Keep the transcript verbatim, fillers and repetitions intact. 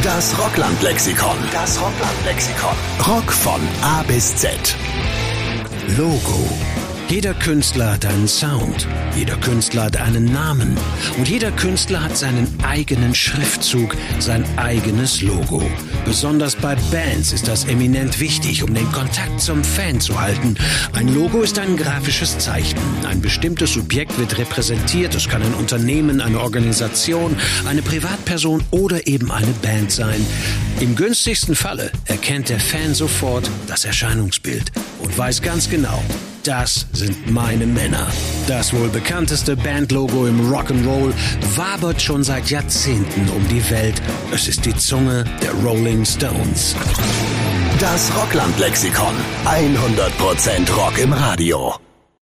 Das Rockland-Lexikon. Das Rockland-Lexikon. Rock von A bis Z. Logo. Jeder Künstler hat einen Sound, jeder Künstler hat einen Namen und jeder Künstler hat seinen eigenen Schriftzug, sein eigenes Logo. Besonders bei Bands ist das eminent wichtig, um den Kontakt zum Fan zu halten. Ein Logo ist ein grafisches Zeichen. Ein bestimmtes Subjekt wird repräsentiert. Es kann ein Unternehmen, eine Organisation, eine Privatperson oder eben eine Band sein. Im günstigsten Falle erkennt der Fan sofort das Erscheinungsbild und weiß ganz genau, das sind meine Männer. Das wohl bekannteste Bandlogo im Rock'n'Roll wabert schon seit Jahrzehnten um die Welt. Es ist die Zunge der Rolling Stones. Das Rockland-Lexikon. hundert Prozent Rock im Radio.